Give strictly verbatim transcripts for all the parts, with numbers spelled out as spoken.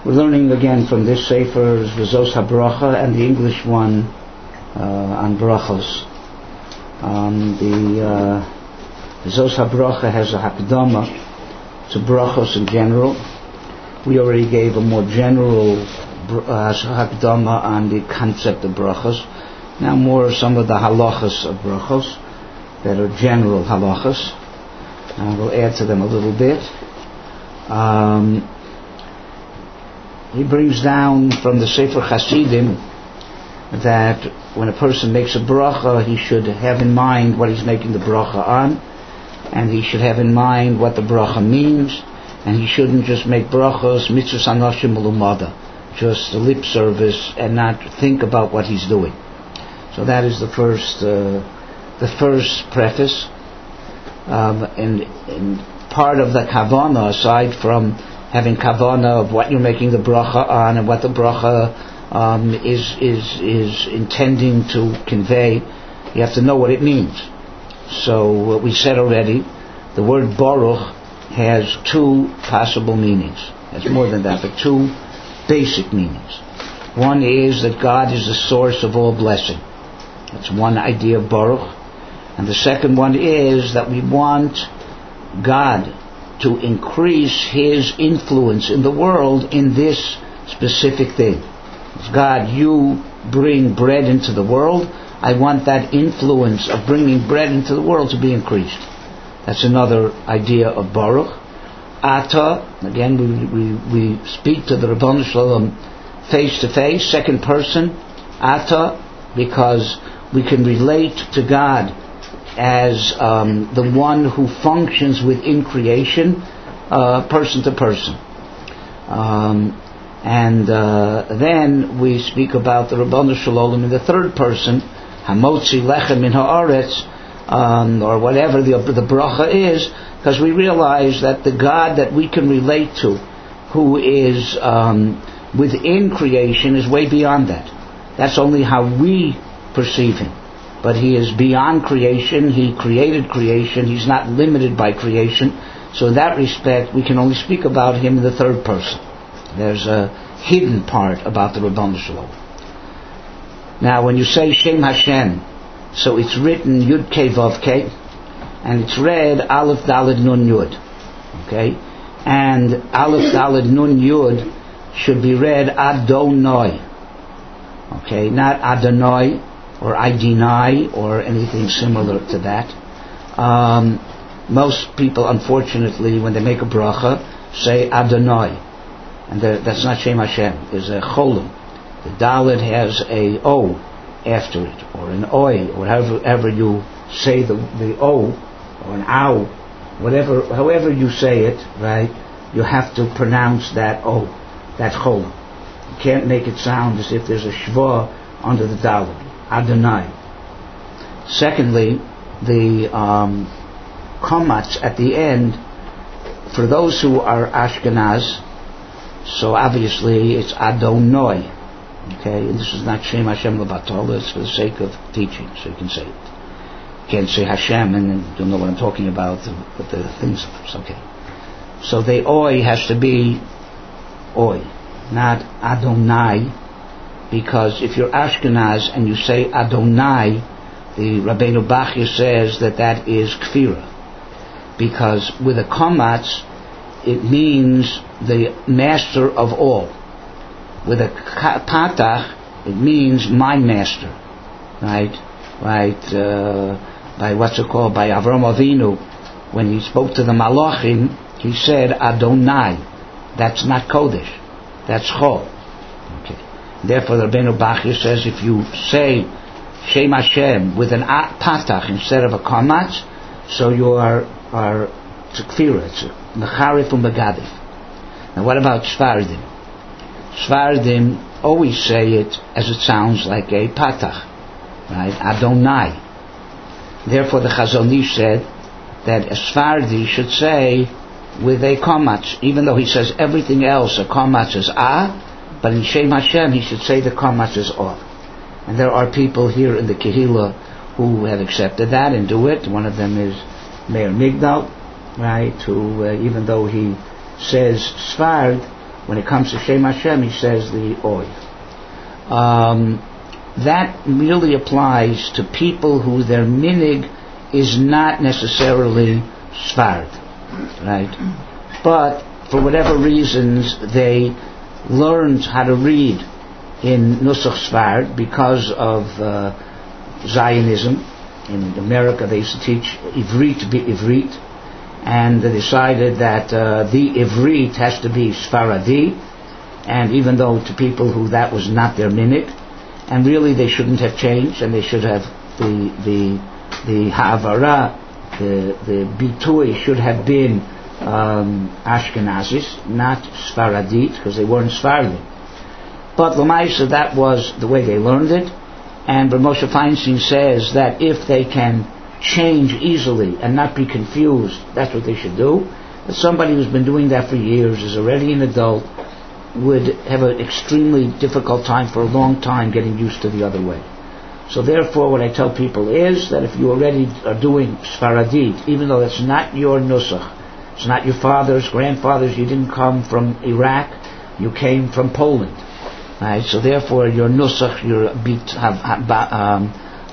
We're learning again from this Sefer Zos HaBracha and the English one uh, on Brachos. Um, the uh, Zos HaBracha has a Hakdama to Brachos in general. We already gave a more general uh, Hakdama on the concept of Brachos. Now more some of the halachas of Brachos that are general halachas. Uh, we'll add to them a little bit. Um, he brings down from the Sefer Hasidim that when a person makes a bracha, he should have in mind what he's making the bracha on, and he should have in mind what the bracha means, and he shouldn't just make brachos mitzvos anashim ulumada, just a lip service and not think about what he's doing. So that is the first, uh, the first preface, um, and, and part of the kavanah, aside from having kavanah of what you're making the bracha on and what the bracha um, is is is intending to convey, you have to know what it means. So uh, we said already, the word Baruch has two possible meanings. It's more than that, but two basic meanings. One is that God is the source of all blessing. That's one idea of Baruch. And the second one is that we want God to increase His influence in the world in this specific thing. God, you bring bread into the world. I want that influence of bringing bread into the world to be increased. That's another idea of Baruch. Ata, again, we we, we speak to the Rabbanu Shalom face to face, second person. Ata, because we can relate to God as um, the one who functions within creation, uh, person to person. Um, and uh, then we speak about the Rabbanu Shalom in the third person, Hamotzi Lechem min haaretz, um, or whatever the, the bracha is, because we realize that the God that we can relate to, who is um, within creation, is way beyond that. That's only how we perceive Him. But He is beyond creation. He created creation. He's not limited by creation. So in that respect, we can only speak about Him in the third person. There's a hidden part about the Rabbanu Shalom. Now, when you say Shem Hashem, so it's written Yud Kei Vav Kei, and it's read Aleph Daled Nun Yud. Okay? And Aleph Daled Nun Yud should be read Adonai. Okay? Not Adonai, or I deny, or anything similar to that. Um, most people, unfortunately, when they make a bracha, say Adonai, and that's not Shem Hashem. There's a cholim. The Dalet has a O after it, or an Oi, or however, however you say the the O, or an Ow, whatever, however you say it, right? You have to pronounce that O, that cholim. You can't make it sound as if there's a shva under the Dalet. Adonai. Secondly, the um, komats at the end, for those who are Ashkenaz, so obviously it's Adonai. Okay, and this is not Shem Hashem L'Batol, it's for the sake of teaching, so you can say it. You can't say Hashem and then you'll know what I'm talking about, but the things are okay. So the Oi has to be Oi, not Adonai. Because if you're Ashkenaz and you say Adonai, the Rabbeinu Bachya says that that is kfira. Because with a komatz, it means the master of all. With a patach, it means my master. Right? Right? Uh, by what's it called? By Avram Avinu, when he spoke to the Malachim, he said Adonai. That's not Kodesh. That's Chol. Therefore, the Rabbeinu Bachya says if you say Shem Hashem with an at patach instead of a kamatz, so you are are it's a kfira, it's a mecharif and megadif. Now, what about Sfardim? Sfardim always say it as it sounds like a patach, right? Adonai. Therefore, the Chazon Ish said that a Sfardi should say with a kamatz, even though he says everything else a kamatz is a. But in Shem Hashem, he should say the kamatz is off. And there are people here in the Kehillah who have accepted that and do it. One of them is Meir Migdal, right? Who, uh, even though he says Sfard, when it comes to Shem Hashem, he says the Oy. Um, that really applies to people who their minig is not necessarily Sfard, right? But for whatever reasons they learned how to read in Nusach Sfard because of uh, Zionism. In America they used to teach Ivrit to be Ivrit, and they decided that uh, the Ivrit has to be Sfaradi, and even though to people who that was not their minig, and really they shouldn't have changed, and they should have the the the Ha'avara, the the Bitui should have been um, Ashkenazis, not Sfaradit, because they weren't Sfardim. But L'maisa, that was the way they learned it, and Rav Moshe Feinstein says that if they can change easily and not be confused, that's what they should do. But somebody who's been doing that for years, is already an adult, would have an extremely difficult time for a long time getting used to the other way. So therefore what I tell people is that if you already are doing Sfaradit, even though that's not your Nusach, it's not your father's, grandfather's, you didn't come from Iraq, you came from Poland. Right? So therefore your Nusach, your bit, have, have, um,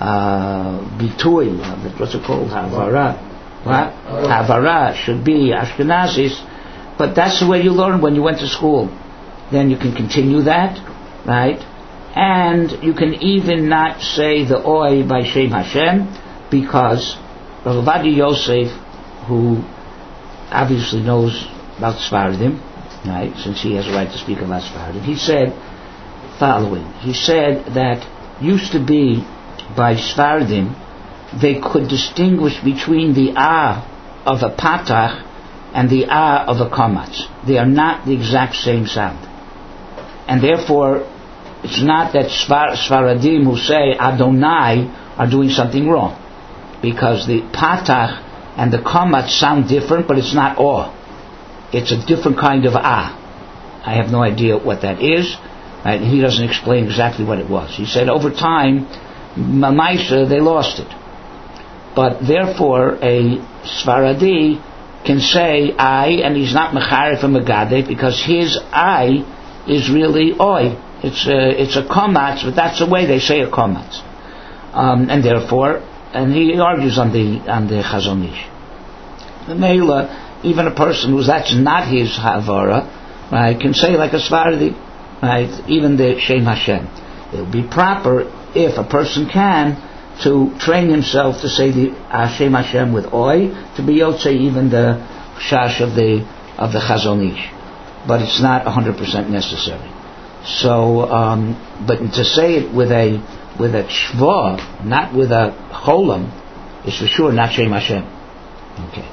uh, Bitui, what's it called? Havara. What? Havara should be Ashkenazis, but that's the way you learned when you went to school. Then you can continue that, right? And you can even not say the Oy by Shem Hashem, because Rav Ovadia Yosef, who obviously knows about Sfardim, right, since he has a right to speak about Sfardim, he said following. He said that used to be by Sfardim they could distinguish between the Ah of a Patach and the Ah of a Kamatz. They are not the exact same sound. And therefore it's not that Sfar- Sfaradim who say Adonai are doing something wrong, because the Patach and the Kamatz sound different, but it's not Or. It's a different kind of Ah. I have no idea what that is. Right? He doesn't explain exactly what it was. He said over time, Mamaisa, they lost it. But therefore, a Sfaradi can say I, and he's not Mecharif and Megade, because his I is really Oy. It's a, it's a Komatz, but that's the way they say a Komatz. Um, and therefore, and he argues on the on the Chazon Ish. The Mela, even a person who's that's not his Havara, right, can say like a Sfaradi, right, even the Shem Hashem. It would be proper if a person can to train himself to say the Shem Hashem with Oy, to be able to say even the Shash of the of the Chazon Ish. But it's not one hundred percent necessary. So, um, but to say it with a with a shva, not with a cholam, is for sure not Shem Hashem. Okay.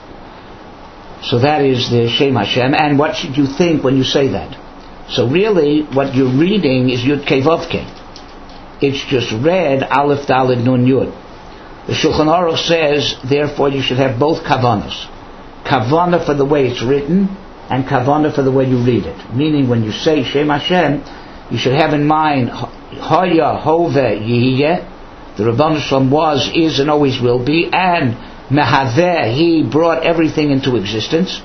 So that is the Shem Hashem. And what should you think when you say that? So really, what you're reading is Yud Kei Vav Kei. It's just read Aleph Daled Nun Yud. The Shulchan Aruch says, therefore, you should have both kavanos. Kavana for the way it's written, and kavana for the way you read it. Meaning, when you say Shem Hashem, you should have in mind Haya Hove Yihiyeh. The Rebbeinu Shalom was, is, and always will be, and Mehaveh, he brought everything into existence,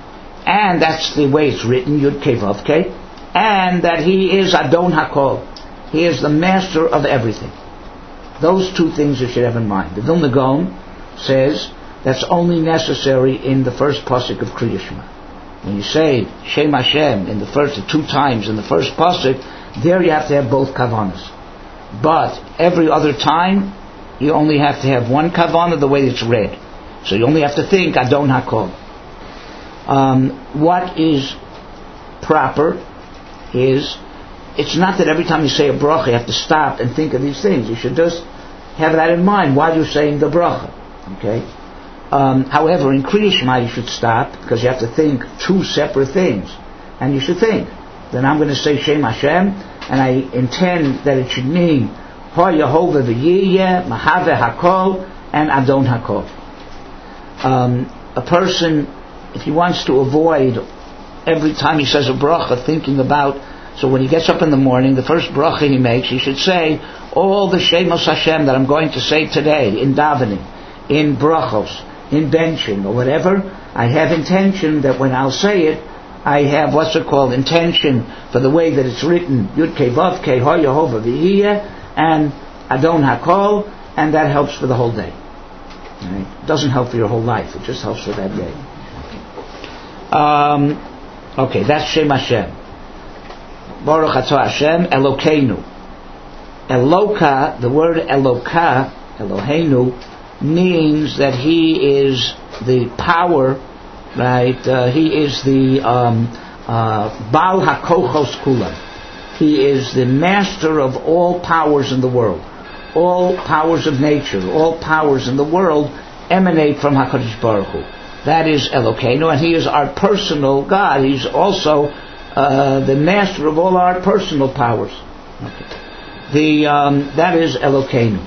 and that's the way it's written, Yud Kei Vav Kei, and that he is Adon HaKol. He is the master of everything. Those two things you should have in mind. The Vilna Gaon says that's only necessary in the first pasuk of Kriya Shema. When you say Shem Hashem in the first two times in the first pasuk, there you have to have both kavanas. But every other time, you only have to have one kavana the way it's read. So you only have to think Adon HaKol. Um, what is proper is, it's not that every time you say a bracha you have to stop and think of these things. You should just have that in mind while you're saying the bracha. Okay. Um, however, in Kriya Shema you should stop, because you have to think two separate things, and you should think. Then I'm going to say Shem Hashem, and I intend that it should mean Ha Yehovah v'Yiyeh, Mahaveh HaKol, and Adon HaKol. Um, a person, if he wants to avoid every time he says a bracha thinking about, so when he gets up in the morning, the first bracha he makes, he should say all the Shemos Hashem that I'm going to say today in davening, in brachos, in benching, or whatever. I have intention that when I'll say it, I have what's it called, intention for the way that it's written, Yud Kei Vav Kei Ha Yehovah V'Hiyeh, and Adon HaKol, and that helps for the whole day. Right? It doesn't help for your whole life, it just helps for that day. Um, okay, that's Shem Hashem. Baruch Atah Hashem Elokeinu. Eloka, the word Eloka, Eloheinu, means that He is the power, right? Uh, he is the um, uh, Baal HaKochos Kulam. He is the master of all powers in the world. All powers of nature, all powers in the world emanate from HaKadosh Baruch Hu. That is Elokeinu, and He is our personal God. He's also uh, the master of all our personal powers. Okay. The um, that is Elokeinu.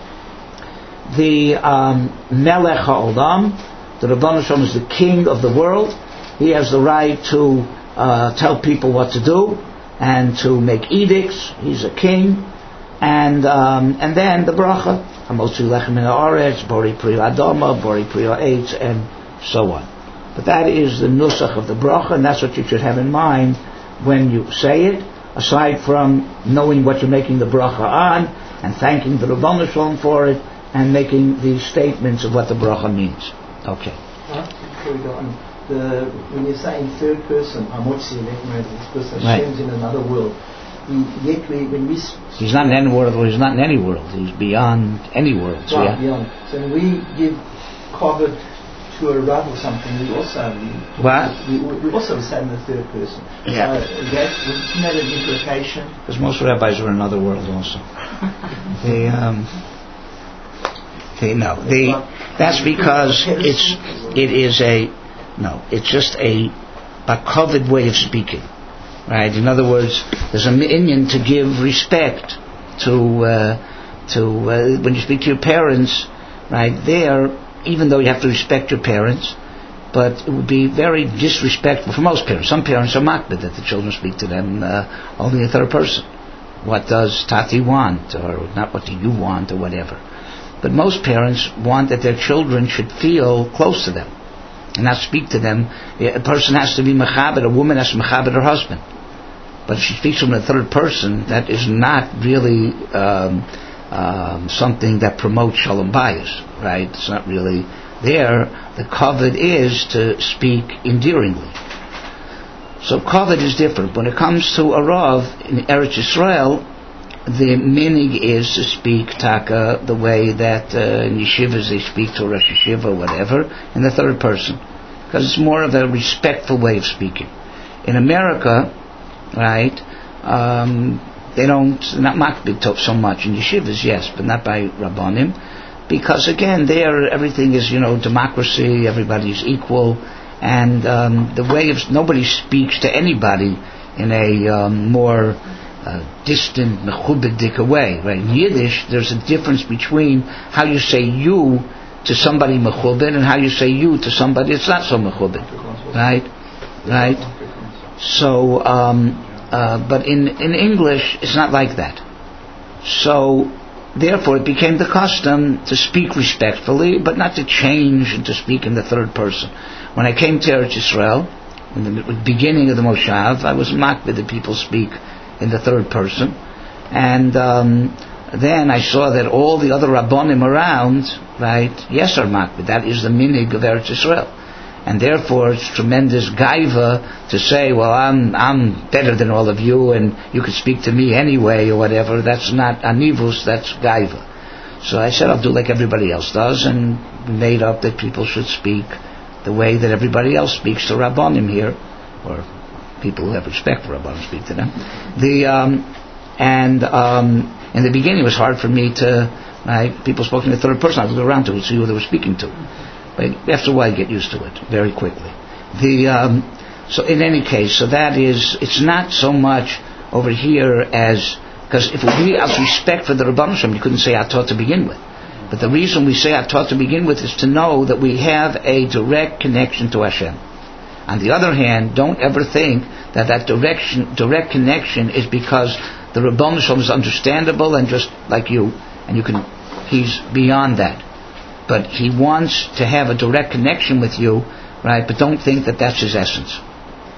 The um, Melech HaOlam, the Rebbeinu Shalom, is the king of the world. He has the right to uh, tell people what to do and to make edicts. He's a king. And um, and then the bracha, Hamotzi Lechem Min Haaretz, Bori Pri Adama, Bori Pri Ha'etz, and so on. But that is the nusach of the bracha, and that's what you should have in mind when you say it, aside from knowing what you're making the bracha on, and thanking the Rebbeinu Shalom for it, and making the statements of what the bracha means. Okay. Before we go on, the, when you say in third person, Hamotzi Lechem Min Haaretz, because Hashem's in another world. Yet we, when we he's not in any world. Well, he's not in any world. He's beyond any world. So right, yeah. beyond. So when we give cover to a Rav or something, we also we, what? We, we also say in the third person. Yeah. So that isn't that an implication? Because most rabbis are in another world also. they um. They no. They that's because it's it is a no. It's just a a covered way of speaking. Right. In other words, there's a minyan to give respect to uh, to uh, when you speak to your parents. Right there, even though you have to respect your parents, but it would be very disrespectful for most parents. Some parents are makbid that the children speak to them uh, only in third person. What does Tati want, or not? What do you want, or whatever? But most parents want that their children should feel close to them and not speak to them. A person has to be mechabed. A woman has to mechabed her husband. But if she speaks from the third person, that is not really um, um, something that promotes shalom bayis, right? It's not really there. The kavod is to speak endearingly. So kavod is different. When it comes to a rav in Eretz Yisrael, the minig is to speak taka the way that uh, in yeshivas they speak to Rosh Yeshiva or whatever in the third person, because it's more of a respectful way of speaking. In America, right, um, they don't, not makbid so much in yeshivas, yes, but not by rabbanim, because again there everything is, you know, democracy, everybody's equal, and um, the way of nobody speaks to anybody in a um, more uh, distant mechubedik way, right? In Yiddish there's a difference between how you say you to somebody mechubed and how you say you to somebody it's not so mechubed, right? Right? So, um, uh, but in, in English, it's not like that. So, therefore, it became the custom to speak respectfully, but not to change and to speak in the third person. When I came to Eretz Yisrael, in the beginning of the Moshav, I was makbid that people speak in the third person. And um, then I saw that all the other Rabbonim around, right, yes, are makbid. That is the minig of Eretz Yisrael. And therefore, it's tremendous gaiva to say, well, I'm I'm better than all of you, and you could speak to me anyway, or whatever. That's not anivus, that's gaiva. So I said, I'll do like everybody else does, and made up that people should speak the way that everybody else speaks to Rabbanim here, or people who have respect for Rabbanim speak to them. The um, and um, in the beginning, it was hard for me to, right, people spoke in the third person. I would go around to see who they were speaking to. But after a while, you get used to it very quickly. The um, so in any case, so that is, it's not so much over here as, because if we as respect for the Rebbeinu Shalom, you couldn't say Atah to begin with. But the reason we say Atah to begin with is to know that we have a direct connection to Hashem. On the other hand, don't ever think that that direction, direct connection is because the Rebbeinu Shalom is understandable and just like you, and you can, he's beyond that. But he wants to have a direct connection with you, right? But don't think that that's his essence.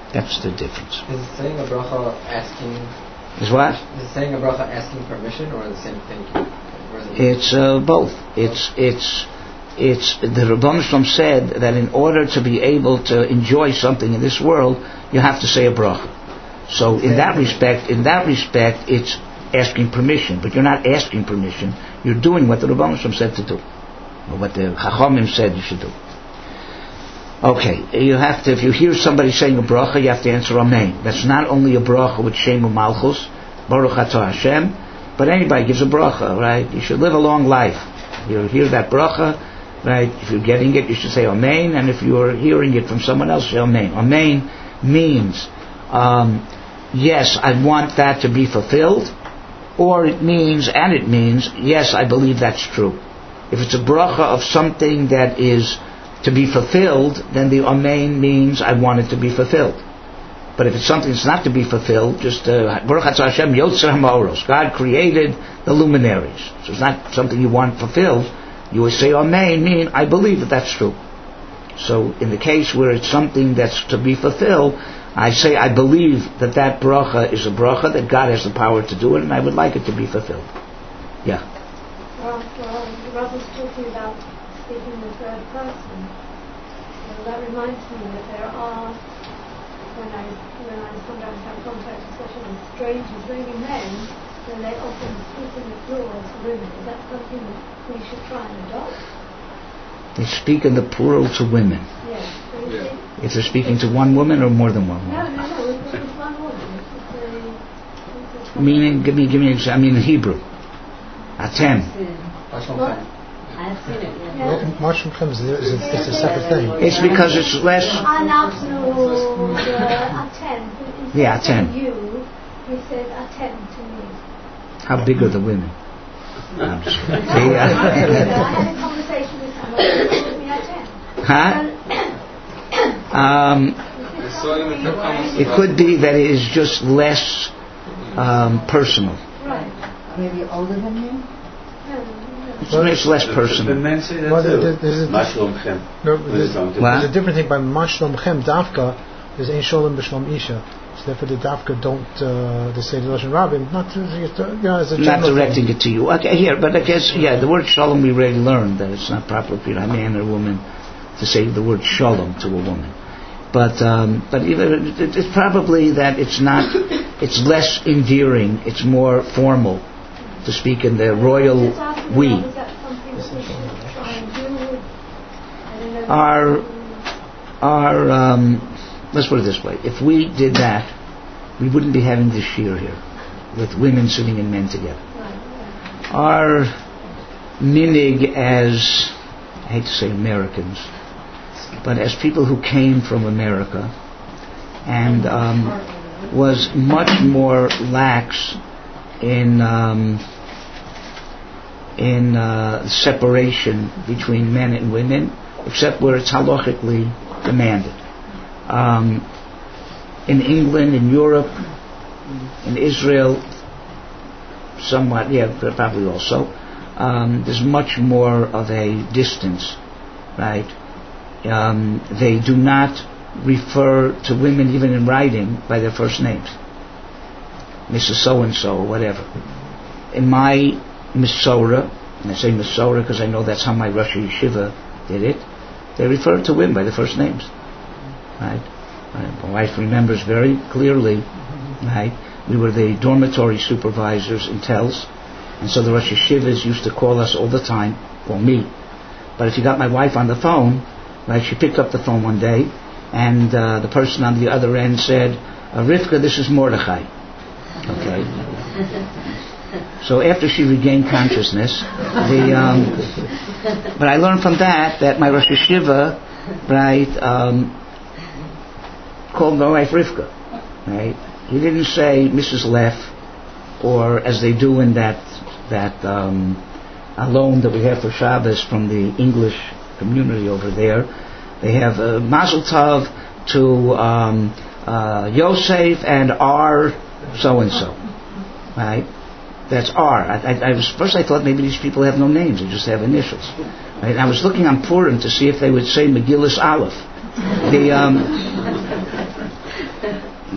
That's the difference. Is saying a bracha asking... Is what? Is saying a bracha asking permission or the same thing? It it's uh, both. It's it's it's the Rebbeinu Shalom said that in order to be able to enjoy something in this world, you have to say a bracha. So in that respect, in that respect, it's asking permission. But you're not asking permission. You're doing what the Rebbeinu Shalom said to do, or what the Chachamim said you should do. Okay, you have to. If you hear somebody saying a bracha, you have to answer Amen. That's not only a bracha with Shem Malchus, Baruch Atah Hashem, but anybody gives a bracha, right? You should live a long life. You hear that bracha, right? If you're getting it, you should say Amen, and if you're hearing it from someone else, say Amen. Amen means, um, yes, I want that to be fulfilled, or it means, and it means, yes, I believe that's true. If it's a bracha of something that is to be fulfilled, then the Amen means I want it to be fulfilled. But if it's something that's not to be fulfilled, just Baruch Atah Hashem Yotzer HaMa'oros, God created the luminaries. So it's not something you want fulfilled. You would say Amen, meaning I believe that that's true. So in the case where it's something that's to be fulfilled, I say I believe that that bracha is a bracha, that God has the power to do it, and I would like it to be fulfilled. Yeah. Well, well the Rav was talking about speaking in the third person. So that reminds me that there are, when I when I sometimes have contact, especially with strangers, really men, then they often speak in the plural to women. Is that something that we should try and adopt? They speak in the plural to women. Yes. Yeah. If they're speaking to one woman or more than one woman? No, no, no. It's just one woman. It's a, Meaning, give me, give me an example. I mean in Hebrew. Atem. I've seen it, yeah. Marshal comes, it's a separate thing. It's because it's less... Yeah, atem. You, he said atem to me. How big are the women? No, I'm just kidding. I had a conversation with someone who told me atem. Huh? Um, it could be that it is just less um, personal. Right. Maybe older than you? It's, it's less personal. The men say that well, too. There's a, Mashlomchem. No, there's, there's a different thing by Mashlomchem Davka. There's Ein Sholem B'Shlom Isha. So therefore the Davka don't uh, they say the Lashon Rabbim, not to, you know, as a not directing thing. it to you. Okay, here, but I guess yeah, the word Shalom we already learned that it's not proper for a man or a woman to say the word Shalom to a woman. But um, but even it, it's probably that it's not. It's less endearing. It's more formal to speak in the royal we. Our, our, um, let's put it this way. If we did that, we wouldn't be having this shir here, with women sitting and men together. Our minig as, I hate to say Americans, but as people who came from America, and um, was much more lax in um, in uh, separation between men and women, except where it's halachically demanded. Um, in England, in Europe, in Israel, somewhat, yeah, probably also, um, there's much more of a distance, right? Um, they do not refer to women, even in writing, by their first names. Missus So-and-so, or whatever. In my Misora, and I say Misora because I know that's how my Rosh Yeshiva did it, they refer to women by their first names. Right? My wife remembers very clearly, right? We were the dormitory supervisors in Telz, and so the Rosh Yeshivas used to call us all the time, call me. But if you got my wife on the phone, right, she picked up the phone one day, and uh, the person on the other end said, uh, Rivka, this is Mordechai. Okay. So after she regained consciousness, the um, but I learned from that that my Rosh Yeshiva, right, um, called my wife Rivka, right. He didn't say Missus Leff, or as they do in that that um, alone that we have for Shabbos from the English community over there. They have a uh, Mazel Tov to um, uh, Yosef and R so and so, right? That's R. I, I, I was first I thought maybe these people have no names; they just have initials. Right? And I was looking on Purim to see if they would say Megillus Aleph. The um,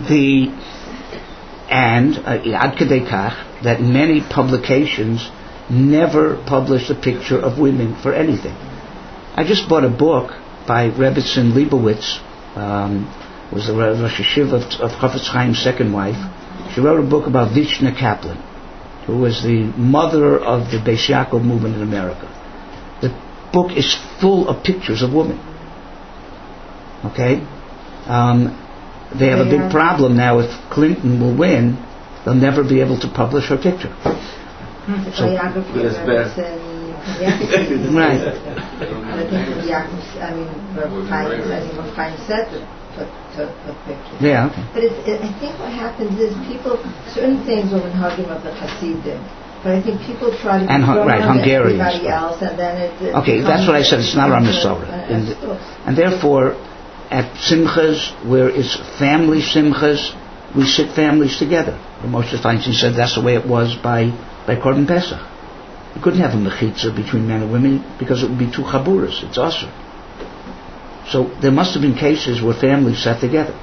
the and uh, ad kedei kach that many publications never published a picture of women for anything. I just bought a book by Rebbetzin Leibowitz, um, was the Rosh Hashiva of, of Chafetz Chaim's second wife. She wrote a book about Vishna Kaplan, who was the mother of the Beis Yaakov movement in America. The book is full of pictures of women. Okay? Um, they have a big problem now. If Clinton will win, they'll never be able to publish her picture. So, Right. I mean, Chaim said it. But, uh, yeah, okay. But it's, it, I think what happens is people, certain things are Minhagim of the Hasidim, but I think people try to and right, Hungarians. Everybody else, and then it, it okay, that's what I said. It's not our Masorah, and, and therefore, at simchas where it's family simchas, we sit families together. Moshe Feinstein said that's the way it was by by Korban Pesach. You couldn't have a mechitza between men and women because it would be two chaburas. It's usher. So there must have been cases where families sat together.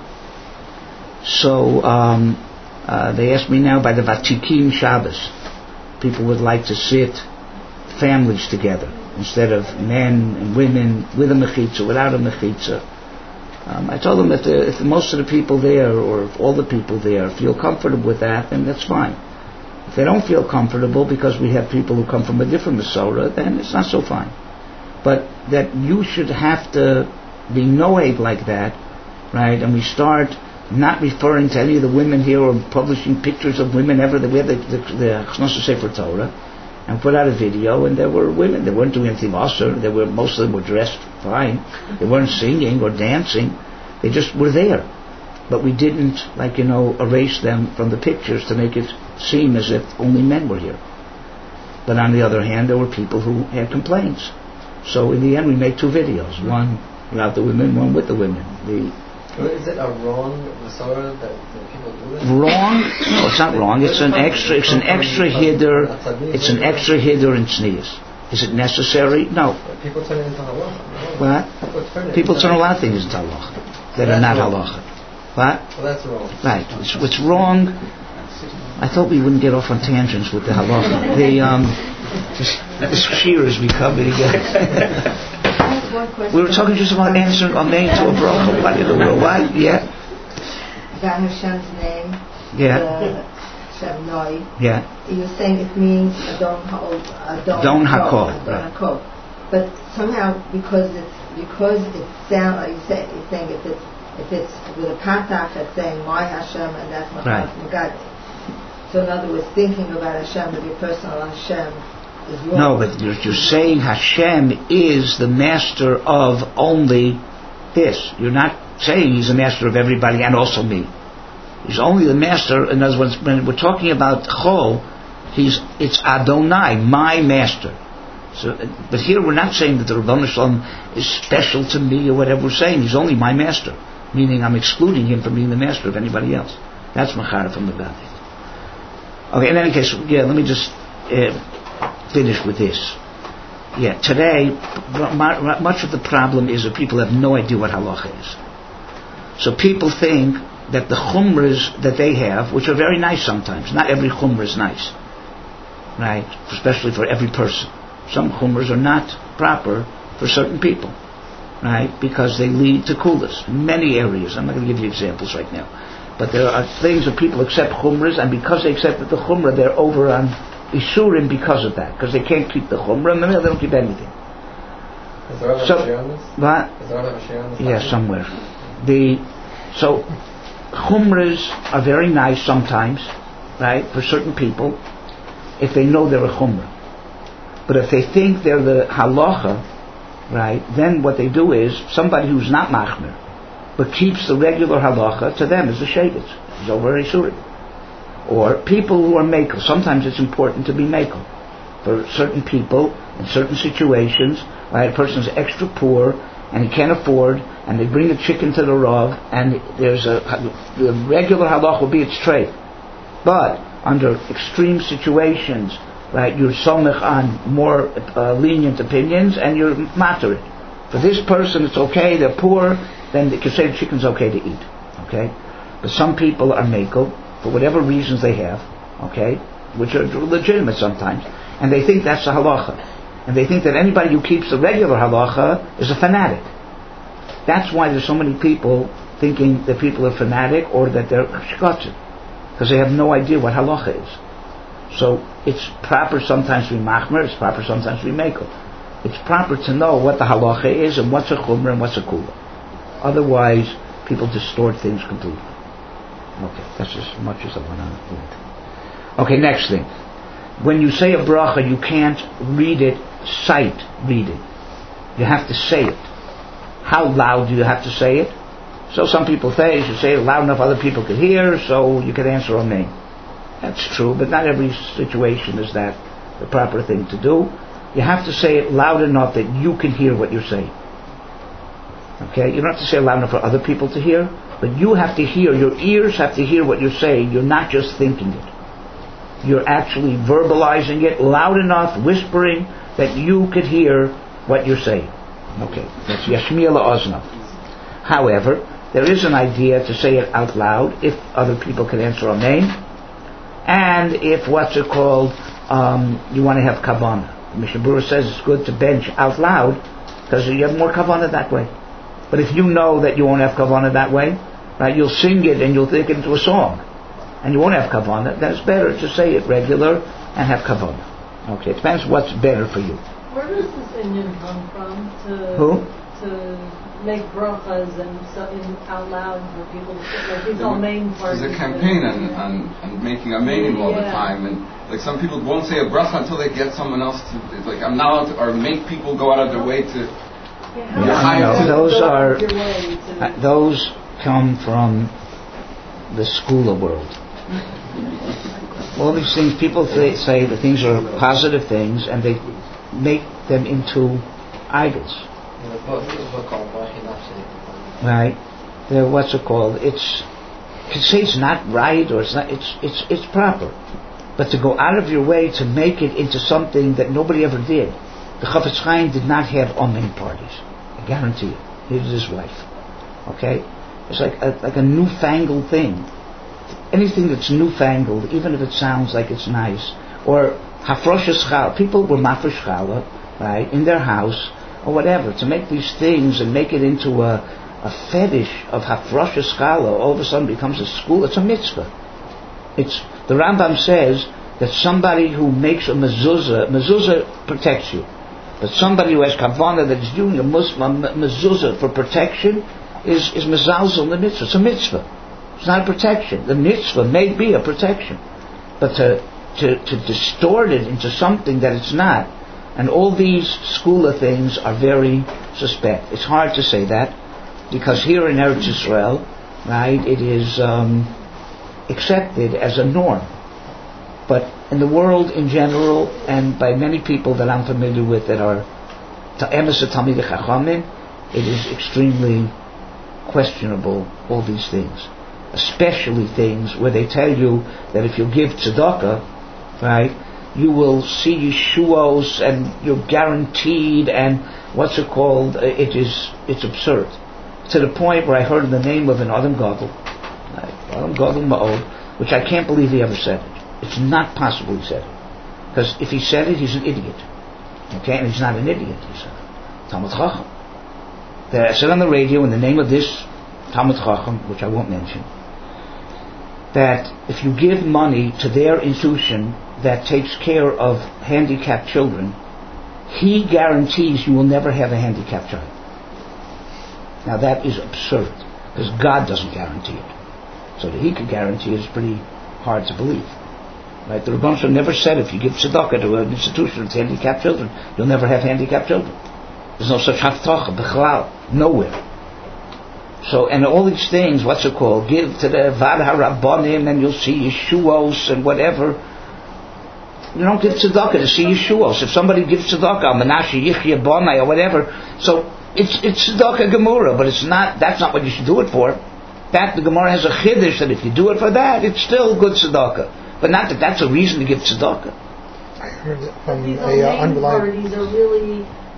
So um, uh, they asked me now by the Vatikim Shabbos, people would like to sit families together instead of men and women with a mechitza, without a mechitza. Um, I told them that the, if most of the people there, or if all the people there, feel comfortable with that, then that's fine. If they don't feel comfortable because we have people who come from a different Masorah, then it's not so fine. But that you should have to be noed like that, right? And we start not referring to any of the women here or publishing pictures of women ever. We had the Chnosha Sefer Torah and put out a video, and there were women. They weren't doing anything awesome. They were, most of them were dressed fine. They weren't singing or dancing. They just were there. But we didn't, like, you know, erase them from the pictures to make it seem as if only men were here. But on the other hand, there were people who had complaints. So in the end, we made two videos. One without the women, one with the women. The Is it a wrong Masorah that, that people do this? Wrong? No, it's not wrong. It's an extra. It's an extra hider. It's an extra hider in tznius. Is it necessary? No. People turn it into halacha. What? People turn, it People into turn a lot of things into halacha that are not halacha. What? Well, that's wrong. Right. What's, what's wrong? I thought we wouldn't get off on tangents with the halacha. The um, the shear is becoming. Uh, we were talking just about answering amen to a bracha. What in the world? What? Yeah. About Hashem's name. Yeah. The Hashem Noi. Yeah. You're saying it means Adon Ha'od, Adon Don Hakol. Adon Hakol. But somehow, because it's because it sounds like you say, you're saying if it's if it's with a patach, it's saying my Hashem, and that's my Right. God. So in other words, thinking about Hashem with your personal Hashem is wrong. No, but you're, you're saying Hashem is the master of only this. You're not saying He's the master of everybody and also me. He's only the master. In other words, when we're talking about Chol, He's it's Adonai, my master. So, but here we're not saying that the Rebbeinu Shalom is special to me or whatever we're saying. He's only my master, meaning I'm excluding Him from being the master of anybody else. That's Machara from the Gadi. Okay, in any case, yeah, let me just uh, finish with this. Yeah, today, much of the problem is that people have no idea what halacha is. So people think that the chumras that they have, which are very nice sometimes, not every chumrah is nice, right? Especially for every person. Some chumras are not proper for certain people, right? Because they lead to kulas in many areas. I'm not going to give you examples right now. But there are things that people accept chumras, and because they accepted the chumrah, they're over on isurim because of that, because they can't keep the chumrah, and then they don't keep anything. Is there other So, Mashiach on this? what? Is there other Mashiach on this? Yeah, somewhere. The so chumras are very nice sometimes, right, for certain people, if they know they're a chumrah. But if they think they're the halacha, right, then what they do is somebody who's not machmir, but keeps the regular halacha, to them is a shevet. It's over isurim. Or people who are mekel. Sometimes it's important to be mekel. For certain people, in certain situations, right, a person's extra poor, and he can't afford, and they bring a chicken to the rav, and there's a, the regular halach will be it's trade. But, under extreme situations, right, you're somech on more uh, lenient opinions, and you're matter it. For this person, it's okay, they're poor, then the say the chicken's okay to eat. Okay? But some people are mekel for whatever reasons they have, okay, which are legitimate sometimes, and they think that's the halacha. And they think that anybody who keeps the regular halacha is a fanatic. That's why there's so many people thinking that people are fanatic or that they're shkotzim, because they have no idea what halacha is. So it's proper sometimes to be machmer, it's proper sometimes to be mekel. It's proper to know what the halacha is and what's a chumrah and what's a kula. Otherwise, people distort things completely. Okay, that's as much as I want to do. Okay, next thing. When you say a bracha, you can't read it, sight read it. You have to say it. How loud do you have to say it? So some people say you should say it loud enough other people could hear, so you could answer amen. That's true, but not every situation is that the proper thing to do. You have to say it loud enough that you can hear what you're saying. Okay? You don't have to say it loud enough for other people to hear, but you have to hear, your ears have to hear what you're saying. You're not just thinking it. You're actually verbalizing it loud enough, whispering, that you could hear what you're saying. Okay, that's yashmiya la'oznav. However, there is an idea to say it out loud if other people can answer amen, and if what's it called, um, you want to have kavanah. Mishnah Berurah says it's good to bench out loud because you have more kavanah that way. But if you know that you won't have kavanah that way, right, you'll sing it and you'll think it into a song, and you won't have kavanah, then it's better to say it regular and have kavanah. Okay, it depends what's better for you. Where does this Indian come from to Who? to make brachas and so in, out loud for people to sit like these all main parties? There's a campaign on, on, on making a meaning all yeah. the time, and like some people won't say a bracha until they get someone else to. It's like I'm not allowed to, or make people go out of their way to. Yeah, yeah, no, those are to, uh, those come from the school world. All these things, people th- say that things are positive things, and they make them into idols. Right? They're, what's it called? It's, you can say it's not right, or it's not. It's it's it's proper, but to go out of your way to make it into something that nobody ever did. The Chafetz Chaim did not have amen parties. I guarantee you. He did his wife. Okay, it's like a, like a newfangled thing. Anything that's newfangled, even if it sounds like it's nice, or hafroshes challah. People were mafresh challah, right, in their house or whatever, to make these things and make it into a, a fetish of hafroshes challah. All of a sudden becomes a school. It's a mitzvah. It's the Rambam says that somebody who makes a mezuzah, mezuzah protects you, but somebody who has kavanah that is doing a Muslim mezuzah for protection is is mezalzel the mitzvah. It's a mitzvah. It's not a protection. The mitzvah may be a protection, but to, to to distort it into something that it's not, and all these school of things are very suspect. It's hard to say that because here in Eretz Yisrael, right, it is um, accepted as a norm. But in the world in general, and by many people that I'm familiar with that are emes Talmidei Chachamim, it is extremely questionable. All these things. Especially things where they tell you that if you give tzedakah, right, you will see Yeshuos and you're guaranteed, and what's it called? It is, it's absurd. To the point where I heard the name of an Adam Gadol, right, Adam Gadol Ma'od, which I can't believe he ever said it. It's not possible he said it. Because if he said it, he's an idiot. Okay, and he's not an idiot, he said it. Talmud Chacham. I said on the radio in the name of this Talmud Chacham, which I won't mention, that if you give money to their institution that takes care of handicapped children, he guarantees you will never have a handicapped child. Now that is absurd, because God doesn't guarantee it. So that he could guarantee it is pretty hard to believe. Right? The Rebbeinu Shalom never said if you give tzedakah to an institution with handicapped children, you'll never have handicapped children. There's no such haftacha, b'chalal, nowhere. So, and all these things, what's it called? Give to the Vad HaRabbanim and you'll see Yeshuos and whatever. You don't give tzedakah to see Yeshuos. If somebody gives tzedakah, Menashe, Yichya, Bonai, or whatever, so it's it's tzedakah Gemara, but it's not, that's not what you should do it for. That, the Gemara has a chiddush that if you do it for that, it's still good tzedakah. But not that that's a reason to give tzedakah. I heard it from these a uh, main unreliable... parties are really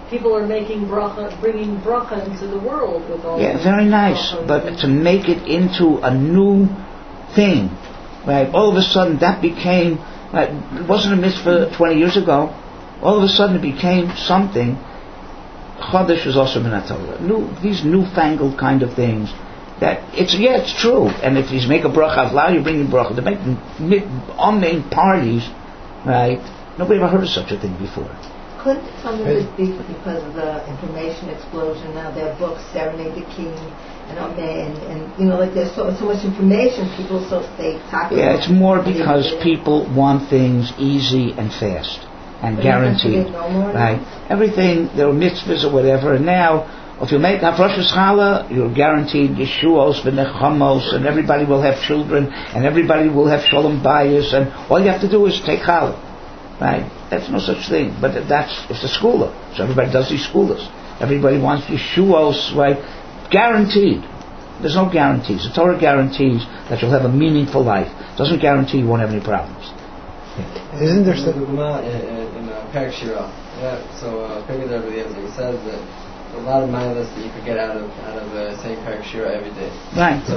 people are making bracha, bringing bracha into the world with all. Yeah, very nice. But to make it into a new thing, right? All of a sudden, that became. Right, it wasn't a mitzvah twenty years ago. All of a sudden, it became something. Chodesh was also minat Torah. New, these newfangled kind of things. That it's yeah, it's true. And if you make a bracha out loud, you bring in bracha. They make unnamed parties, right? Nobody ever heard of such a thing before. Couldn't some of this be because of the information explosion? Now there are books, Serenade the King, and and, and you know, like there's so, so much information. People so they talk. Yeah, it's more because people want things easy and fast and but guaranteed, no right? Everything there are mitzvahs or whatever, and now. If you make Rosh Hashanah, you're guaranteed Yeshuos v'nechamos, and everybody will have children, and everybody will have Shalom Bayis, and all you have to do is take Challah, right? That's no such thing. But that's it's a schooler, so everybody does these schoolers. Everybody wants Yeshuos, right? Guaranteed. There's no guarantees. The Torah guarantees that you'll have a meaningful life. It doesn't guarantee you won't have any problems. Isn't there still in uh, Parak Shira? Yeah. So uh, he says that. A lot of milas that you could get out of out of uh, saying Parak Shira every day. Right. So,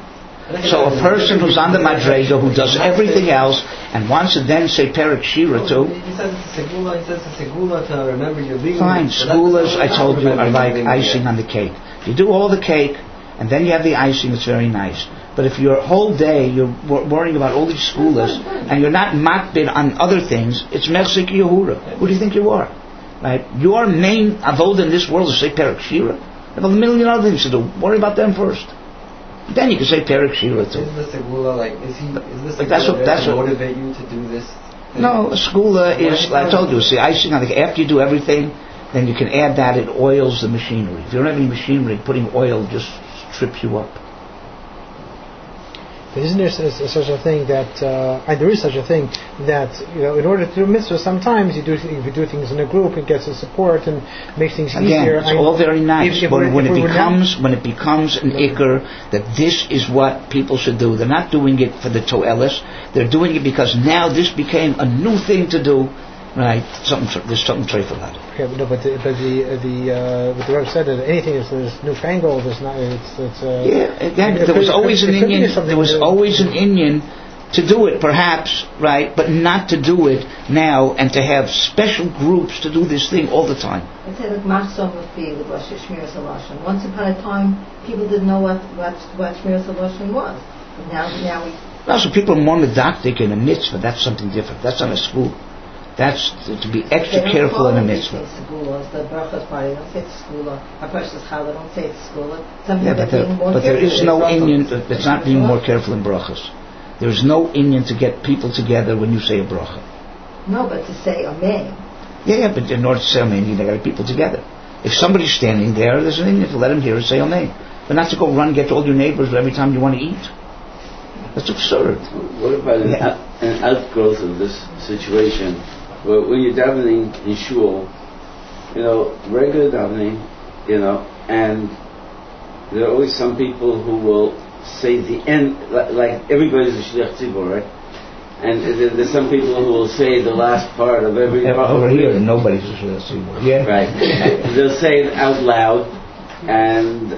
so a person who's on the Madrega who does everything else and wants to then say Parak Shira too. He says it's a segula. He says it's a segula to remember your being. Fine. Schoolers, I told you, are like icing on the cake. You do all the cake, and then you have the icing. It's very nice. But if your whole day you're worrying about all these schoolers and you're not makbid on other things, it's Mersik Yehura. Who do you think you are? Right? Your main avodah in this world is say Parak Shira. You have a million other things to do. Worry about them first. Then you can say Parak Shira too. Is this a segula like? Is he? Is this a like that's what, that's to what, motivate you to do this? Thing? No, a segula is. I told you, it's the icing on the. After you do everything, then you can add that. It oils the machinery. If you don't have any machinery, putting oil just trips you up. But isn't there such a thing that, uh, and there is such a thing that, you know, in order to do mitzvah, sometimes you do if you do things in a group, it gets the support and makes things Again, easier. it's I, all very nice, if, if but when it becomes when it becomes an ikr that this is what people should do, they're not doing it for the toelis, they're doing it because now this became a new thing to do. Right, something there's something treif about it. Okay, but no, but the but the uh, the uh, but the Rebbe said that anything that's, that's newfangled is not. It's it's. Uh, yeah, again, there was always an Indian. There was always an Indian to do it, perhaps, right, but not to do it now, and to have special groups to do this thing all the time. I'd say like Machzor would be with Rosh Shmiras HaLashon. Once upon a time, people didn't know what what what Shmiras HaLashon was. But now now we. No, so people are more medactic in a mitzvah. That's something different. That's not a school. That's to be extra careful in a mitzvah. The brachas party don't say it's segula. Our precious challah don't say it's segula. Yeah, but there, but there is no Indian. It's not being more careful in brachas. There is no Indian to get people together when you say a bracha. No, but to say amen. Yeah, yeah, but in order to say amen, you got to get people together. If somebody's standing there, there's an Indian to let him hear it say amen, but not to go run get to all your neighbors every time you want to eat. That's absurd. What about an, yeah. out, an outgrowth of this situation? Well, when you're davening in shul, you know, regular davening, you know, and there are always some people who will say the end, like, like everybody's a shliach tzibur, right? And there, there's some people who will say the last part of every. Yeah, over here, nobody's a shliach tzibur. Yeah, right. They'll say it out loud, and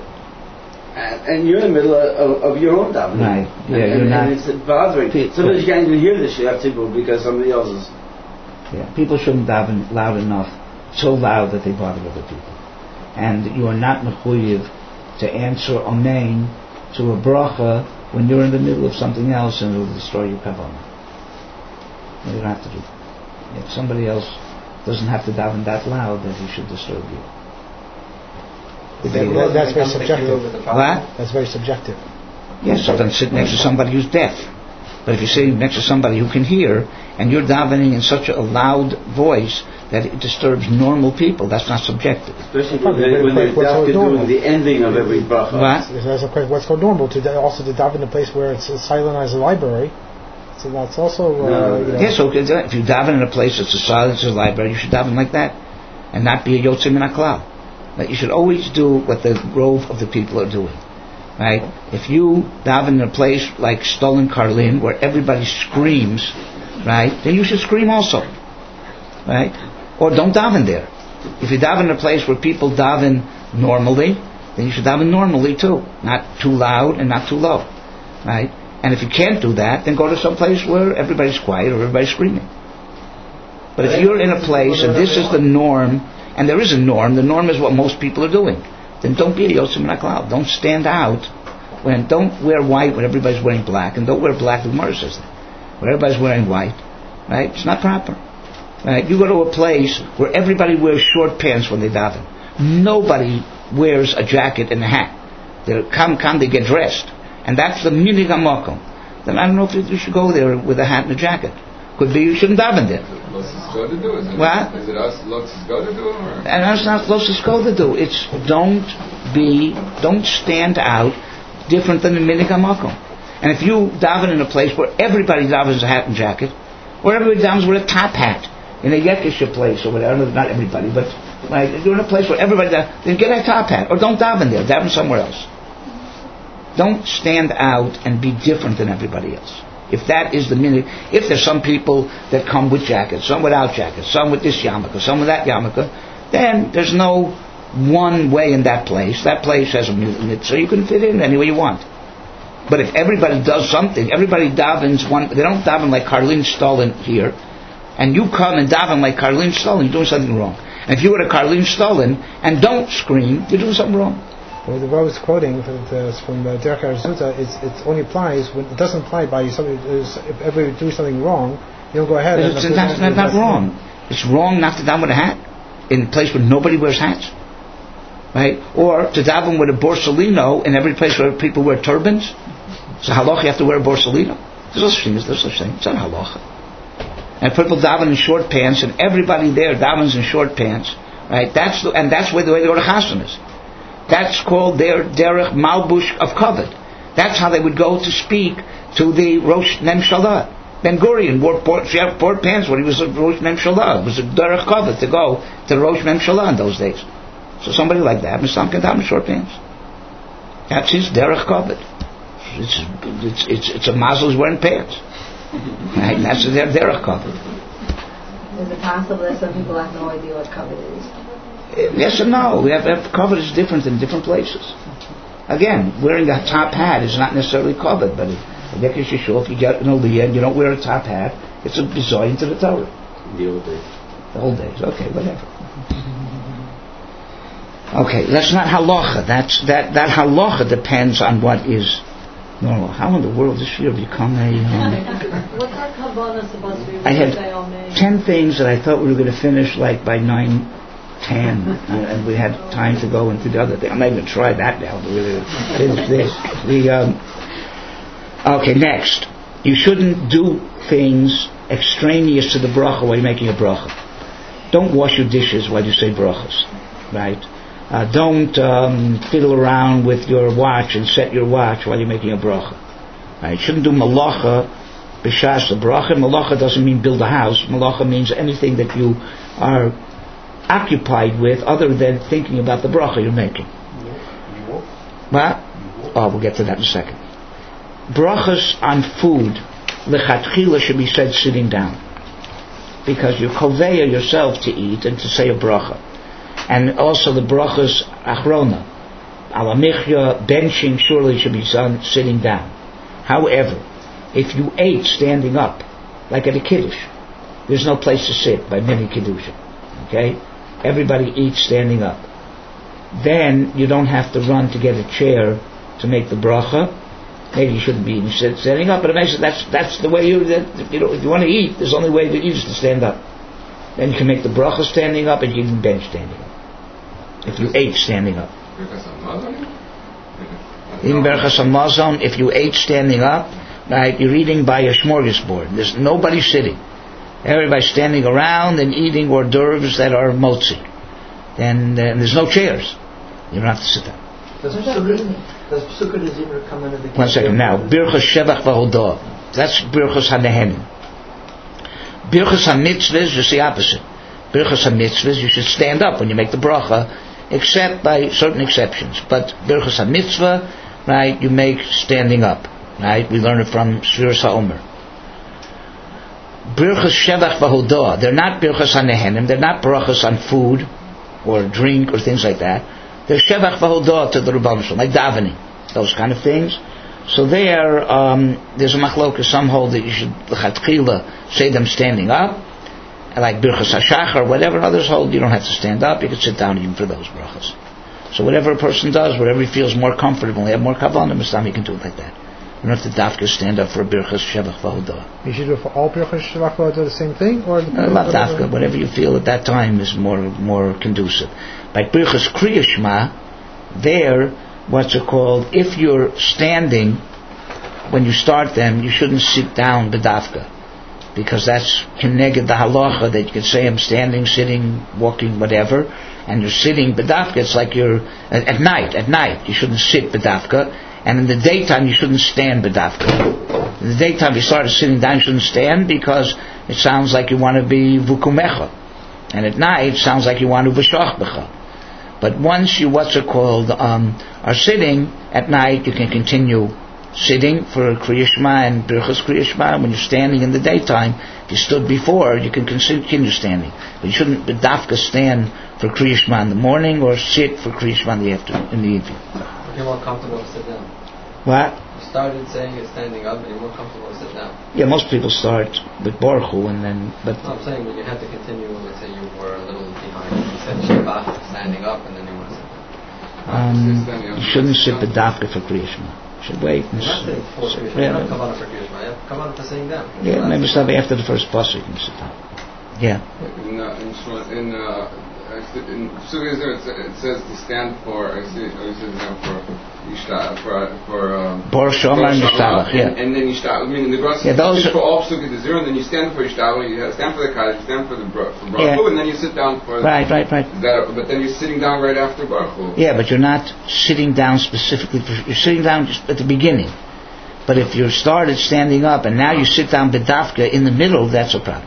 and you're in the middle of, of your own davening. Right. Yeah, and, you're and, not. And it's bothering. Sometimes you can't even hear the shliach tzibur because somebody else is. Yeah, people shouldn't daven loud enough, so loud that they bother other people. And you are not mechuyev to answer amen to a bracha when you're in the middle of something else and it will destroy your kavanah. You don't have to do it. If somebody else doesn't have to daven that loud, then he should disturb you. That, that, that's very subjective. What? That's very subjective. Yes, so then sit next to somebody who's deaf. But if you're sitting next to somebody who can hear, and you're davening in such a loud voice that it disturbs normal people, that's not subjective. Especially when, they, when they're davening doing the ending of every bracha. What? That's a question. What's called normal? To da- also to daven in a place where it's silent as a library. So that's also. Uh, no, you know. Yes, so if you daven in a place that's as silent as a library, you should daven like that, and not be a yotzei min haklal. Like you should always do what the grove of the people are doing. Right? If you daven in a place like Stolen Karlin, where everybody screams, right, then you should scream also. Right? Or don't daven there. If you daven in a place where people daven normally, then you should daven normally too. Not too loud and not too low. Right? And if you can't do that, then go to some place where everybody's quiet or everybody's screaming. But if you're in a place and this is the norm, and there is a norm, the norm is what most people are doing, then don't be a Yosef Min HaKlal. Don't stand out. When don't wear white when everybody's wearing black, and don't wear black. The Gemara says that. When everybody's wearing white, right? It's not proper. Right? You go to a place where everybody wears short pants when they daven. Nobody wears a jacket and a hat. They come, come, they get dressed, and that's the minig hamakom. Then I don't know if you should go there with a hat and a jacket. Could be you shouldn't daven there. What? Is it us Lotus go to do? Or? And that's not Lotus go to do. It's don't be, don't stand out different than the minig hamakom. And if you daven in a place where everybody davens a hat and jacket, or everybody davens with a top hat in a Yekisha place or whatever, not everybody, but like if you're in a place where everybody davens, then get a top hat, or don't daven there, daven somewhere else. Don't stand out and be different than everybody else. If that is the minute, if there's some people that come with jackets, some without jackets, some with this yarmulke, some with that yarmulke, then there's no one way in that place. That place has a minute, so you can fit in any way you want. But if everybody does something, everybody davens one, they don't daven like Karlin Stalin here, and you come and daven like Karlin Stalin, you're doing something wrong. And if you were to Karlin Stalin and don't scream, you're doing something wrong. Well, the Rav is quoting from uh, Derek Arzuta, it only applies when it doesn't apply by somebody. If everybody do something wrong, you don't go ahead. But it's not, not, not wrong. It's wrong not to daven with a hat in a place where nobody wears hats, right? Or to daven with a borsalino in every place where people wear turbans. So halacha you have to wear a borsalino. There's no such thing. There's no such thing. It's not halacha. And people daven in short pants, and everybody there davens in short pants, right? That's the, and that's where the way they go to chassan is. That's called their derech malbush of kavod. That's how they would go to speak to the Rosh Memshalah. Ben Gurion wore port, port pants when he was a Rosh Memshalah. It was a derech kavod to go to the Rosh Memshalah in those days. So somebody like that, Misam can daven in short pants. That's his derech kavod. It's it's it's it's a mazel who's wearing pants. Right? That's their derech kavod. Is it possible that some people have no idea what kavod is? Yes and no. We have, have covered is different in different places. Again, wearing a top hat is not necessarily covered, but if, if you get an aliyah and you don't wear a top hat, it's a bizoyin to the Torah. The old days. The old days. Okay, whatever. Okay, that's not halacha. That's that that halacha depends on what is normal. How in the world this year become a? Um, What's our kavanah supposed to be? I had ten things that I thought we were going to finish like by nine. Ten, uh, and we had time to go into the other thing. I'm not even try that now. But really finish this. The um, okay, next, you shouldn't do things extraneous to the bracha while you're making a bracha. Don't wash your dishes while you say brachas, right? Uh, don't um, fiddle around with your watch and set your watch while you're making a bracha. Right? You shouldn't do malacha b'shas the bracha. Malacha doesn't mean build a house. Malacha means anything that you are occupied with other than thinking about the bracha you're making. What? Oh, we'll get to that in a second. Brachas on food lechatchila should be said sitting down, because you're koveya yourself to eat and to say a bracha. And also the brachas achrona ala michya, benching, surely should be done sitting down. However, if you ate standing up, like at a kiddush, there's no place to sit by many kiddushin. Okay? Everybody eats standing up. Then you don't have to run to get a chair to make the bracha. Maybe you shouldn't be standing up, but it makes it, that's that's the way you, that, you know, if you want to eat, there's only way to eat is to stand up. Then you can make the bracha standing up, and you can bench standing up. If you ate standing up. In Berachas Hamazon, if you ate standing up, right, you're eating by a smorgasbord. There's nobody sitting. Everybody's standing around and eating hors d'oeuvres that are motzi. Then uh, there's no chairs. You don't have to sit down. Does Psukkah de Zimra come under the... One second now. Birchas Shevach V'Hodah. That's Birchas HaNehenim. Birchas HaMitzvahs is the opposite. Birchas HaMitzvahs, you should stand up when you make the bracha, except by certain exceptions. But Birchas HaMitzvah, right, you make standing up. Right? We learn it from Sfiras HaOmer. Birchas Shevach V'Hodah. They're not Birchas HaNehenim. They're not brachas on food. or drink or things like that. There's Shevach V'Hodah to the Rebbeinu Shalom, like davening, those kind of things. So there, um, there's a machlokas. Some hold that you should l'chatchila say them standing up, like Birchas HaShachar or whatever. Others hold you don't have to stand up. You can sit down even for those brachas. So whatever a person does, whatever he feels more comfortable, he have more kavanah, Mistam, he can do it like that. You don't have to dafka stand up for a Birchas Shevach V'Hodah. You should do it for all Birchas Shevach V'Hodah the same thing, or uh, not dafka. Whatever you feel at that time is more more conducive. Like Birchas Kriya Shema, there, what's it called? If you're standing when you start them, you shouldn't sit down b'dafka, because that's keneged the halacha that you can say I'm standing, sitting, walking, whatever, and you're sitting b'dafka. It's like you're at, at night. At night, you shouldn't sit b'dafka. And in the daytime, you shouldn't stand b'dafka. In the daytime, you started sitting down, you shouldn't stand, because it sounds like you want to be vukumecha. And at night, it sounds like you want to v'shach b'cha. But once you, what's it called, um, are sitting at night, you can continue sitting for Kriya Shema and Birchas Kriya Shema. When you're standing in the daytime, if you stood before, you can continue standing. But you shouldn't b'dafka stand for Kriya Shema in the morning, or sit for Kriya Shema in the afternoon, in the evening. You're more comfortable to sit down. What? You started saying you're standing up, but you're more comfortable to sit down. Yeah, most people start with Baruch Hu, and then, but... No, I'm saying when you had to continue, let's say you were a little behind, you said Shabbat, standing up, and then you want to sit down. Um, you shouldn't sit b'dafka for Kriya Shema. You should wait. You're not sitting for Kriya Shema. You're not kavanah for Kriya Shema. You have kavanah for sitting down. Yeah, maybe stop after the first pasuk you can sit down. Yeah. In, uh, in, in uh, in Sugya there it says to stand for. I see. I see it for Yishta for for. Bar Shomer and Yishtalach. Yeah. And then Yishtalach. I mean, in the Bras, yeah, those for all Sugya the zero, and then you stand for Yishtalach. You stand for the Kaddish, you stand for the for Baruch yeah. Hu, and then you sit down for. Right, right, right. That, but then you're sitting down right after Baruch Hu. Yeah, but you're not sitting down specifically. For, you're sitting down just at the beginning. But if you started standing up and now you sit down b'dafka in the middle, that's a problem.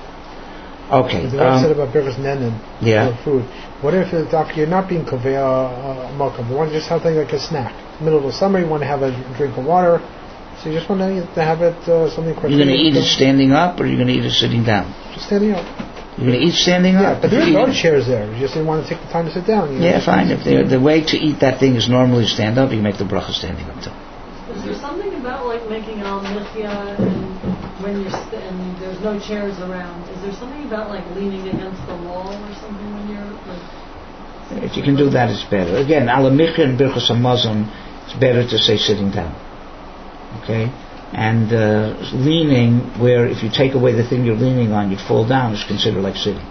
Okay. The um, said about Birchas Nenin, yeah. food. What if uh, you're not being kovei uh, malkum? You want to just have something like a snack. Middle of the summer, you want to have a drink of water, so you just want to, to have it uh, something quick. You're going to eat it standing up, or you're going to eat it sitting down? Just standing up. You're going to eat standing yeah, up? But there are chairs there. You just didn't want to take the time to sit down. You know? Yeah, fine. If the way to eat that thing is normally stand up, you can make the bracha standing up too. Is there something about like making al michya and when you're st- and there's no chairs around? Is there something about like leaning against the wall or something when you're like? If you can do that, it's better. Again, al michya and birchas hamazon, it's better to say sitting down. Okay, and uh, leaning, where if you take away the thing you're leaning on, you'd fall down, is considered like sitting.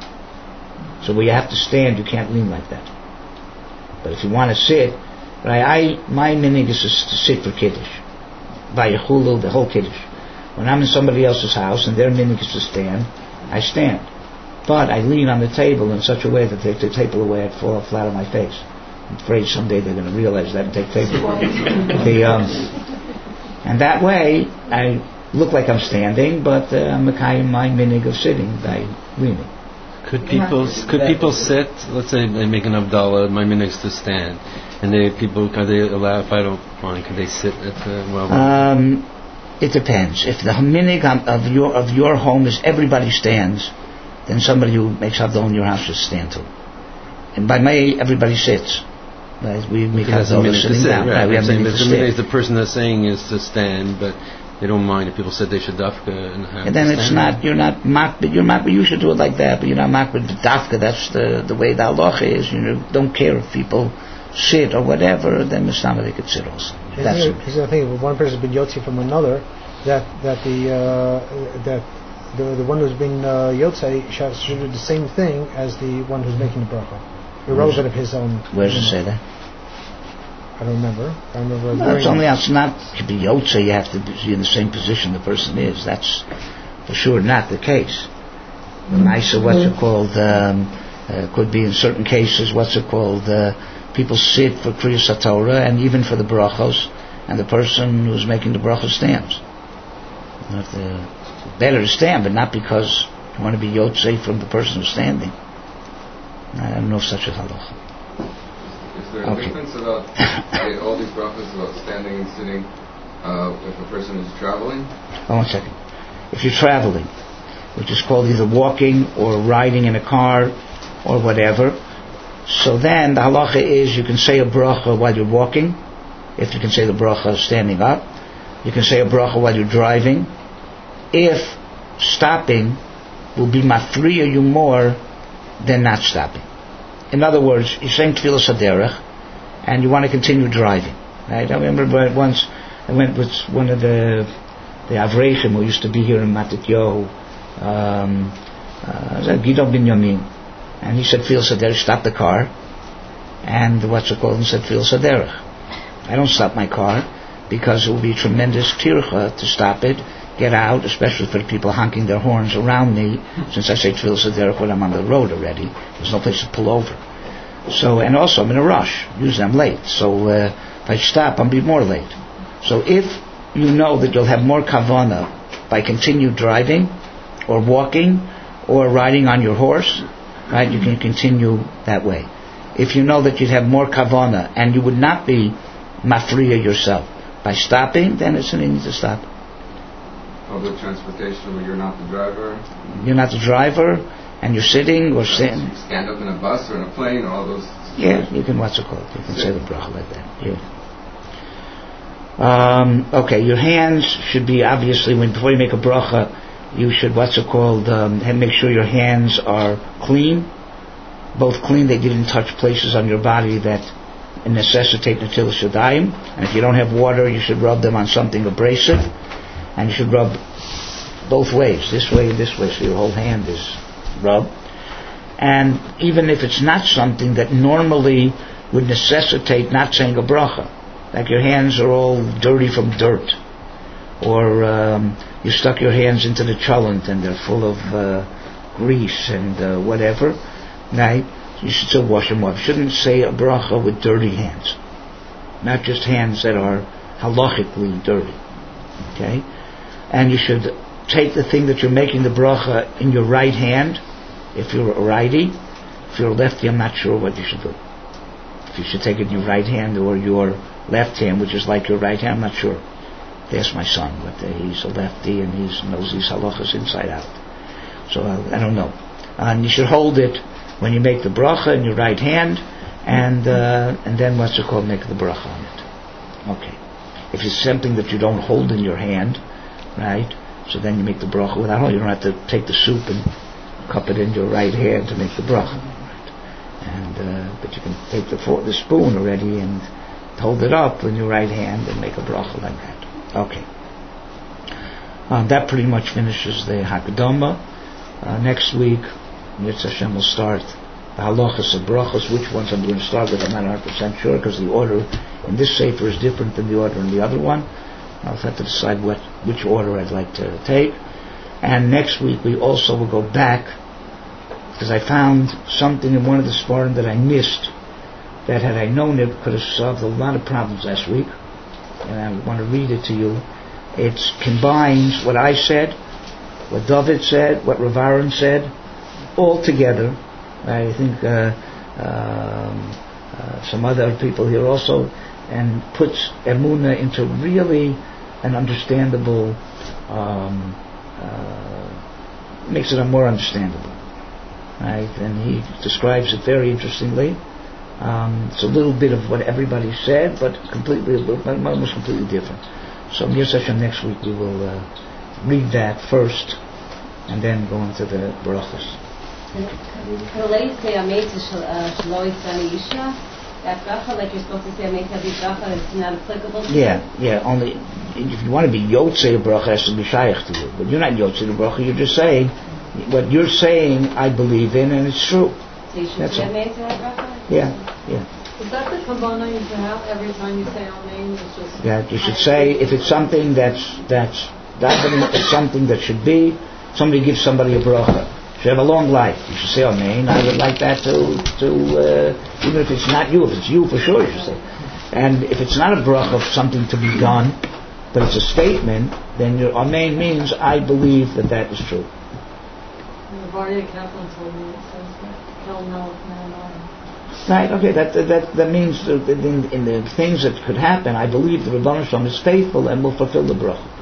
So where you have to stand, you can't lean like that. But if you want to sit. Right, I my minig is to sit for kiddush, by Yechulu, the whole kiddush. When I'm in somebody else's house and their minig is to stand, I stand. But I lean on the table in such a way that if they take the table away, I'd fall flat on my face. I'm afraid someday they're going to realize that and take the table away. the, um, and that way, I look like I'm standing, but uh, I'm a my minig of sitting by leaning. Could people could people sit? Let's say they make an Abdallah, my minig's to stand, and they people are they allowed? If I don't mind, could they sit at the well? Um, it depends. If the minig of your of your home is everybody stands, then somebody who makes Abdallah in your house should stand too. And by May, everybody sits. Right? We make Abdallah sitting down. Right. Right, we have saying, minig to sit. Is the person that's saying is to stand, but they don't mind if people said they should dafka and have. And then it's not you're not makbid. You're makbid. You should do it like that, but you're not makbid dafka. That's the the way the halacha is. You know, don't care if people sit or whatever. Then Mishnah they could sit also. That's because I think one person has been yotzi from another, that that the uh, that the the one who's been uh, yotzi should do the same thing as the one who's making the bracha, irrelevant of his own. Where does it say that? I don't remember. I remember. No, it's only it's not to be yotze. You have to be in the same position the person is. That's for sure not the case. The nicer, what's it called? Um, uh, could be in certain cases. What's it called? Uh, people sit for Kriyas HaTorah and even for the brachos, and the person who's making the brachos stands. You have to, better to stand, but not because you want to be yotze from the person who's standing. I don't know of such a halach. Is there a okay. difference about all these brachas about standing and sitting uh, if a person is traveling? Oh, one second. If you're traveling, which is called either walking or riding in a car or whatever, So then the halacha is you can say a bracha while you're walking, if you can say the bracha standing up. You can say a bracha while you're driving. If stopping will be mafriya you more than not stopping. In other words, you're saying Tfilas HaDerech and you want to continue driving. Right? I remember once I went with one of the the Avrechim who used to be here in Matityahu, um, uh, Guido Binyamin, and he said Tfilas HaDerech, stop the car, and what's it called, and said Tfilas HaDerech. I don't stop my car because it will be a tremendous tircha to stop it, get out, especially for the people honking their horns around me, since I say Tfilas HaDerech when I'm on the road already. There's no place to pull over. So, and also I'm in a rush. Usually I'm late. So uh, if I stop, I'll be more late. So if you know that you'll have more kavana by continue driving, or walking, or riding on your horse, right, you can continue that way. If you know that you'd have more kavana and you would not be mafriya yourself by stopping, then it's an need to stop. Public transportation where you're not the driver. You're not the driver, and you're sitting or sitting. You stand up in a bus or in a plane or all those. Yeah, you can, what's it called? You can say the bracha like that. Yeah. Um, okay, your hands should be obviously when before you make a bracha, you should what's it called? Um, make sure your hands are clean, both clean. They didn't touch places on your body that necessitate netilas yadayim. And if you don't have water, you should rub them on something abrasive, and you should rub both ways, this way and this way, so your whole hand is rubbed. And even if it's not something that normally would necessitate not saying a bracha, like your hands are all dirty from dirt, or um, you stuck your hands into the cholent and they're full of uh, grease and uh, whatever, right? You should still wash them off. You shouldn't say a bracha with dirty hands, not just hands that are halachically dirty. Okay, and you should take the thing that you're making the bracha in your right hand. If you're a righty, if you're a lefty, I'm not sure what you should do. If you should take it in your right hand or your left hand, which is like your right hand, I'm not sure. Ask my son, but uh, he's a lefty and he knows these halachas inside out. So uh, I don't know. Uh, and you should hold it when you make the bracha in your right hand, and uh, and then what's it called, make the bracha on it. Okay. If it's something that you don't hold in your hand, right? So then you make the bracha without holding. You don't have to take the soup and cup it in your right hand to make the bracha. Right? And uh, but you can take the for- the spoon already and hold it up in your right hand and make a bracha like that. Okay. Uh, that pretty much finishes the Hakdama. Uh, next week, Yitzhak Hashem will start the halachas of brachos. Which ones I'm going to start with, I'm not one hundred percent sure, because the order in this sefer is different than the order in the other one. I'll have to decide what which order I'd like to take. And next week we also will go back, because I found something in one of the Sfarim that I missed, that had I known it could have solved a lot of problems last week. And I want to read it to you. It combines what I said, what David said, what Rav Aaron said, all together. I think uh, um, uh, some other people here also, and puts Emunah into really an understandable, um, uh, makes it a more understandable. Right? And he describes it very interestingly. Um, it's a little bit of what everybody said, but completely, almost completely different. So, Yitzhak Hashem, next week we will uh, read that first, and then go into the brachos. Related to Ameta Shaloi Tzani Yishna, that bracha, like you're supposed to say Ameta Bi bracha, is not applicable to Yeah, you? yeah. Only if you want to be Yotzei bracha, it has to be shaykh to you. But you're not Yotzei bracha. You're just saying what you're saying. I believe in, and it's true. So you should That's say all. Ameta bracha. Yeah, yeah. Is that the kavanah you should have every time you say Amen? It's just Yeah, you should say if it's something that's that's davening is something that should be. Somebody gives somebody a bracha. Should have a long life. You should say Amen. I would like that to to uh, even if it's not you, if it's you for sure, you should say. And if it's not a bracha of something to be done, but it's a statement, then your Amen means I believe that that is true. The Varya Kaplan told me it says that. Kel Melech Me'amayim. Right, okay, that that that means that in, in the things that could happen, I believe the Rebbeinu Shalom is faithful and will fulfill the bracha.